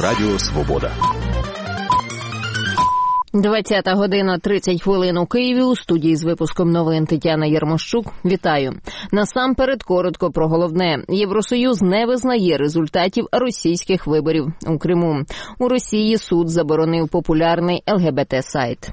Радіо Свобода. 20 година 30 хвилин у Києві. У студії з випуском новин Тетяна Єрмощук. Вітаю. Насамперед коротко про головне. Євросоюз не визнає результатів російських виборів у Криму. У Росії суд заборонив популярний ЛГБТ-сайт.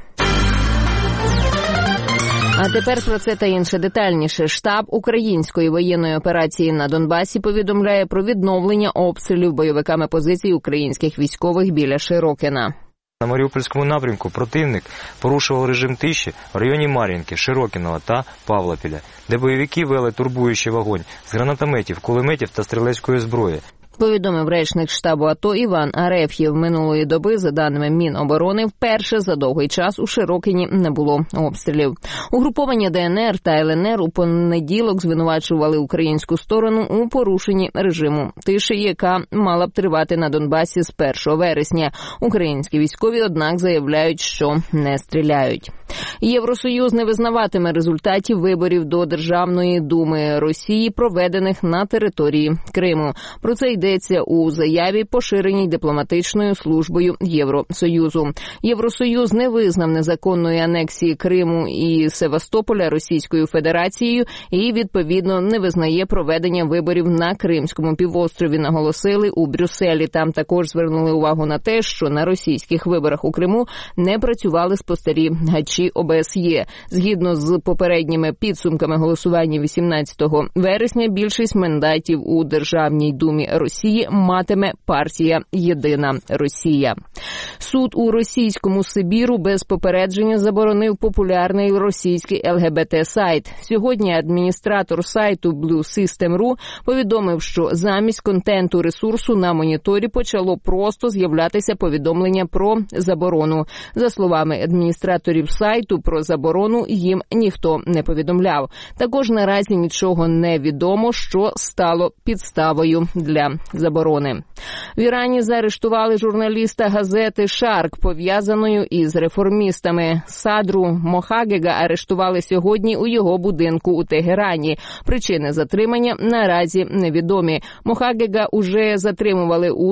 А тепер про це та інше детальніше. Штаб української воєнної операції на Донбасі повідомляє про відновлення обстрілів бойовиками позицій українських військових біля Широкіна. На Маріупольському напрямку противник порушував режим тиші в районі Мар'їнки, Широкіного та Павлопіля, де бойовики вели турбуючий вогонь з гранатометів, кулеметів та стрілецької зброї. Повідомив речник штабу АТО Іван Ареф'єв. Минулої доби, за даними Міноборони, вперше за довгий час у Широкіні не було обстрілів. Угруповання ДНР та ЛНР у понеділок звинувачували українську сторону у порушенні режиму тиші, яка мала б тривати на Донбасі з 1 вересня. Українські військові, однак, заявляють, що не стріляють. Євросоюз не визнаватиме результатів виборів до Державної думи Росії, проведених на території Криму. Про це йдеться у заяві, поширеній дипломатичною службою Євросоюзу. Євросоюз не визнав незаконної анексії Криму і Севастополя Російською Федерацією і, відповідно, не визнає проведення виборів на Кримському півострові, наголосили у Брюсселі. Там також звернули увагу на те, що на російських виборах у Криму не працювали спостерігачі ОБСЄ. Згідно з попередніми підсумками голосування 18 вересня, більшість мандатів у Державній думі Росії матиме партія «Єдина Росія». Суд у російському Сибіру без попередження заборонив популярний російський ЛГБТ-сайт. Сьогодні адміністратор сайту Blue System.ru повідомив, що замість контенту ресурсу на моніторі почало просто з'являтися повідомлення про заборону. За словами адміністраторів сайту, про заборону їм ніхто не повідомляв. Також наразі нічого не відомо, що стало підставою для заборони. В Ірані заарештували журналіста газети «Шарк», пов'язаною із реформістами. Садру Мохагега арештували сьогодні у його будинку у Тегерані. Причини затримання наразі невідомі. Мохагега уже затримували у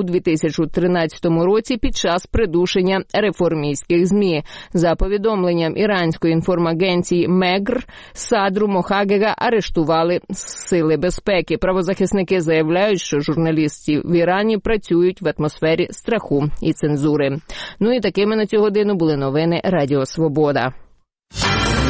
2013 році під час придушення реформістських ЗМІ. За повідомленням іранської інформагенції МЕГР, Садру Мохагега арештували сили безпеки. Правозахисники заявляють, що журналісти в Ірані працюють в атмосфері страху і цензури. Ну і такими на цю годину були новини Радіо Свобода.